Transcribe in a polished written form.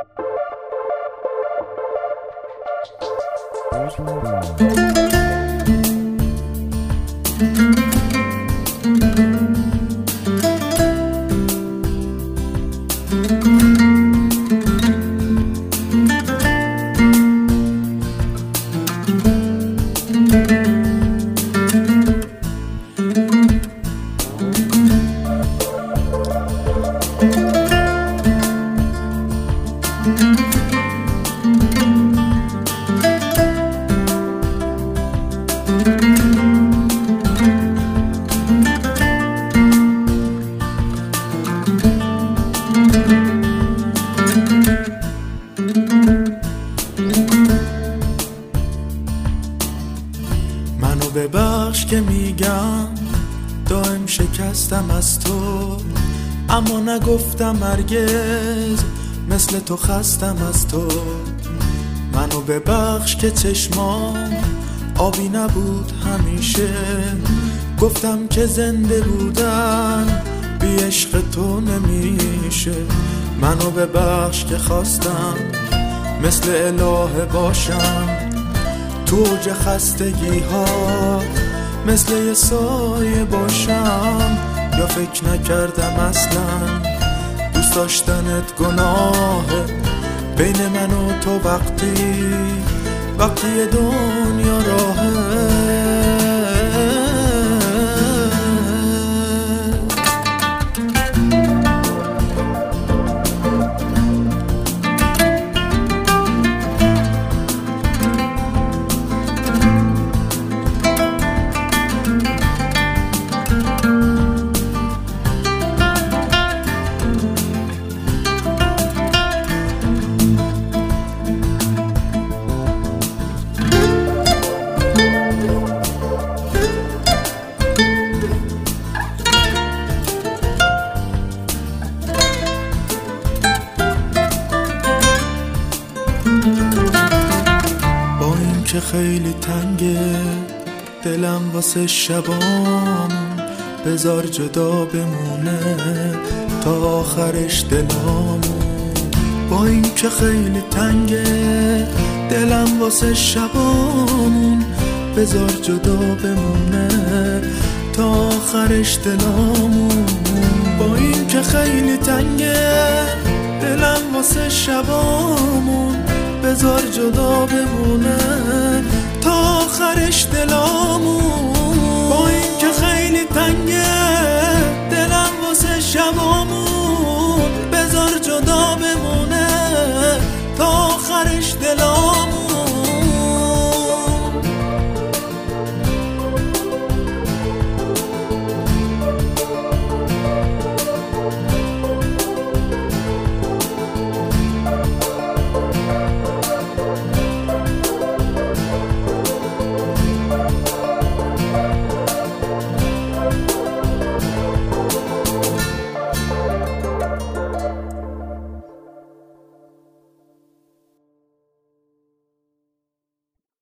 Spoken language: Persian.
منو ببخش که میگم دائم شکستم از تو، اما نگفتم هرگز مثل تو خستم از تو. منو ببخش که چشمام آبی نبود همیشه، گفتم که زنده بودن بی عشق تو نمیشه. منو ببخش که خواستم مثل الهه باشم تو اوج خستگی ها، مثل یه سایه باشم، یا فکر نکردم اصلا دوست داشتنت گناهه بین من و تو وقتی دنیا راهه. با این که خیلی تنگه دلم واسه شبامون، بذار جدا بمونه تا آخرش دلامون. با این که خیلی تنگه دلم واسه شبامون، بذار جدا بمونه تا آخرش دلامون. با این که خیلی تنگه دلم واسه شبامون، بذار جدا بمونه تا آخرش دلامون. با این که خیلی تنگه دلم واسه شبامون، بذار جدا بمونه